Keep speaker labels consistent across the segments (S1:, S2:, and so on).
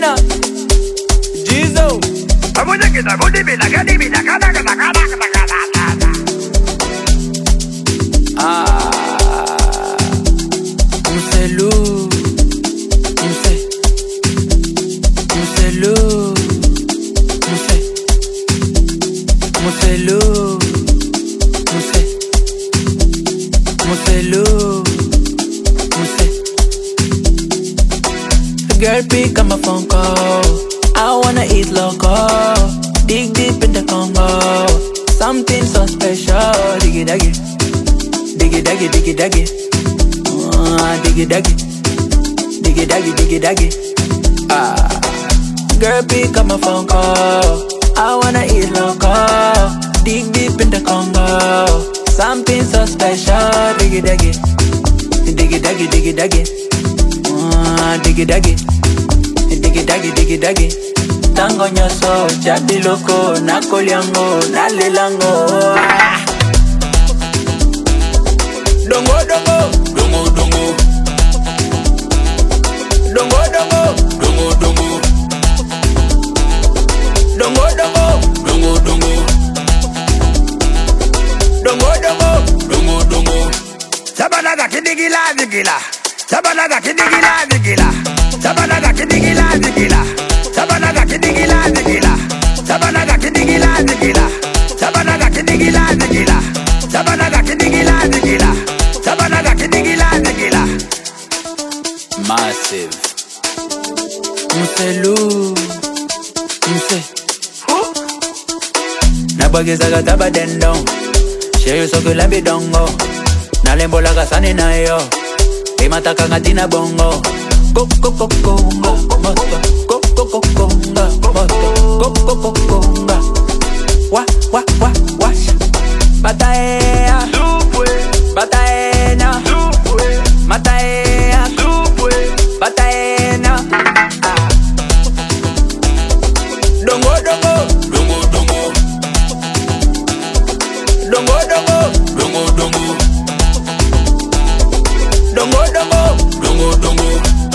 S1: China, Jizo. Mselu, Mselu, Mselu, Girl, pick up my phone call. I wanna eat local. Dig deep in the Congo. Something so special. Diggy daggy, diggy daggy, diggy daggy. Diggy daggy, diggy daggy, diggy daggy. Girl, pick up my phone call. I wanna eat local. Dig deep in the Congo. Something so special. Diggy daggy, diggy daggy, diggy daggy. Diggy daggy, diggy daggy, diggy daggy. Tango nyoso, jadi loko, nakoliango, nalelango. Dongo dongo, dongo dongo. Dongo dongo, dongo dongo. Dongo dongo, dongo dongo. Dongo dongo, dongo dongo. Sabalaga kidigila digila. Sabalaga kidigila digila. Sabalaga kidigila digila. Sabalaga kidigila digila. Sabalaga kidigila digila. Sabalaga kidigila digila. Sabalaga kidigila digila. Sabalaga kidigila digila. Massive. Mselu, Mse. Nabageza gataba dendo. Sheyo soko lambi dongo. Nalembo la kasane na yo. Mataka ngatina bongo. Koko konga moto. Koko konga moto. Koko konga. Wa Bataea Bataena Bataea Bataena. Dongo dongo dongo dongo. Dongo dongo dongo dongo. Dongo dongo, dongo dongo.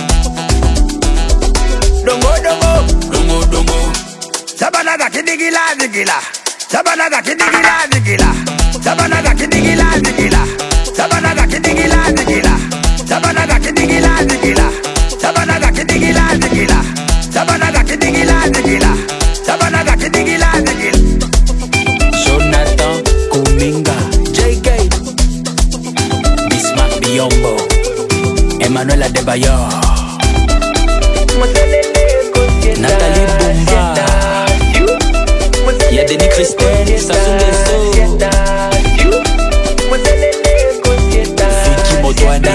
S1: Dongo dongo, dongo dongo. Sabalaga kidigila digila. Sabalaga kidigila digila. Sabalaga kidigila digila. Sabalaga kidigila digila. Sabalaga kidigila digila. Sabalaga kidigila digila. Sabalaga kidigila digila. Sabalaga kidigila digila. Jonathan Kuminga, JK, Bismarck Biombo, Emmanuel Adebayor, Nathalie Bumba, y'a Denis Christelle, Sassou Nguesso, Vicky Modouane,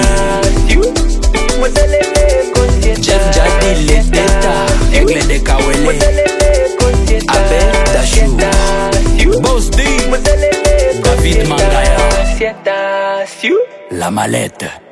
S1: Jeff Jadi Leteta, Egle de Kawele, Abel Dachou, Boss D, David Mangaya, La Mallette.